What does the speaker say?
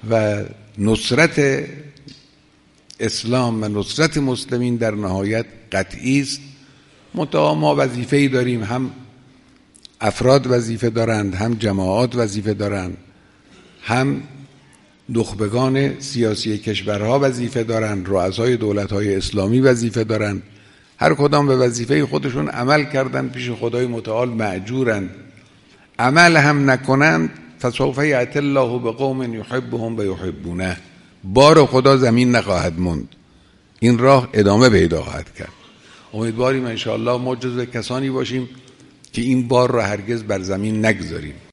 و نصرت اسلام و نصرت مسلمین در نهایت قطعی است. منتها ما وظیفه‌ای داریم، هم افراد وظیفه دارند، هم جماعات وظیفه دارند، هم نخبگان سیاسی کشورها وظیفه دارند، رؤسای دولت‌های اسلامی وظیفه دارند. هر کدام به وظیفه خودشون عمل کردن، پیش خدای متعال مأجورند. عمل هم نکنند فسوف یأتی الله بقوم یحبهم و یحبونه، بار خدا زمین نخواهد موند، این راه ادامه پیدا خواهد کرد. امیدواریم ان شاء الله ما جزو کسانی باشیم که این بار را هرگز بر زمین نگذاریم.